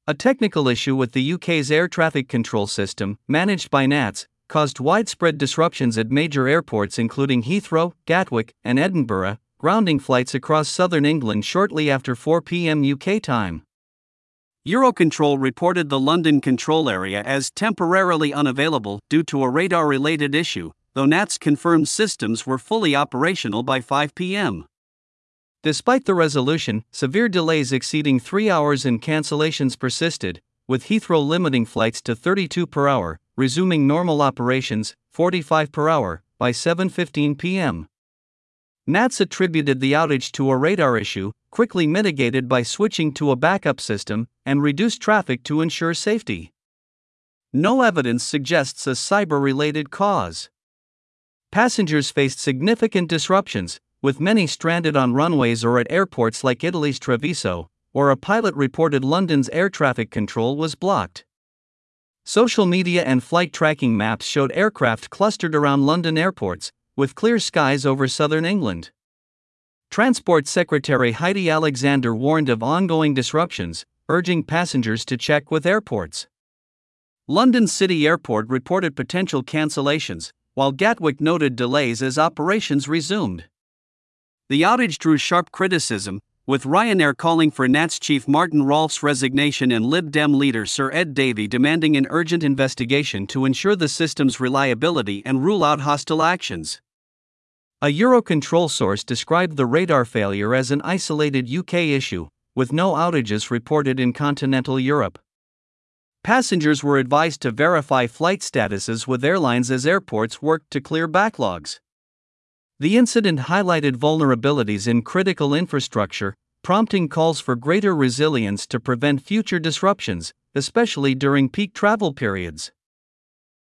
A technical issue with the UK's air traffic control system, managed by NATS, caused widespread disruptions at major airports including Heathrow, Gatwick, and Edinburgh, grounding flights across southern England shortly after 4 p.m. UK time. Eurocontrol reported the London control area as temporarily unavailable due to a radar-related issue, though NATS confirmed systems were fully operational by 5 p.m. Despite the resolution, severe delays exceeding 3 hours and cancellations persisted, with Heathrow limiting flights to 32 per hour, resuming normal operations, 45 per hour, by 7:15 p.m. NATS attributed the outage to a radar issue, quickly mitigated by switching to a backup system, and reduced traffic to ensure safety. No evidence suggests a cyber-related cause. Passengers faced significant disruptions, with many stranded on runways or at airports like Italy's Treviso, where a pilot reported London's air traffic control was blocked. Social media and flight tracking maps showed aircraft clustered around London airports, with clear skies over southern England. Transport Secretary Heidi Alexander warned of ongoing disruptions, urging passengers to check with airports. London City Airport reported potential cancellations, while Gatwick noted delays as operations resumed. The outage drew sharp criticism, with Ryanair calling for NATS chief Martin Rolfe's resignation and Lib Dem leader Sir Ed Davey demanding an urgent investigation to ensure the system's reliability and rule out hostile actions. A Eurocontrol source described the radar failure as an isolated UK issue, with no outages reported in continental Europe. Passengers were advised to verify flight statuses with airlines as airports worked to clear backlogs. The incident highlighted vulnerabilities in critical infrastructure, prompting calls for greater resilience to prevent future disruptions, especially during peak travel periods.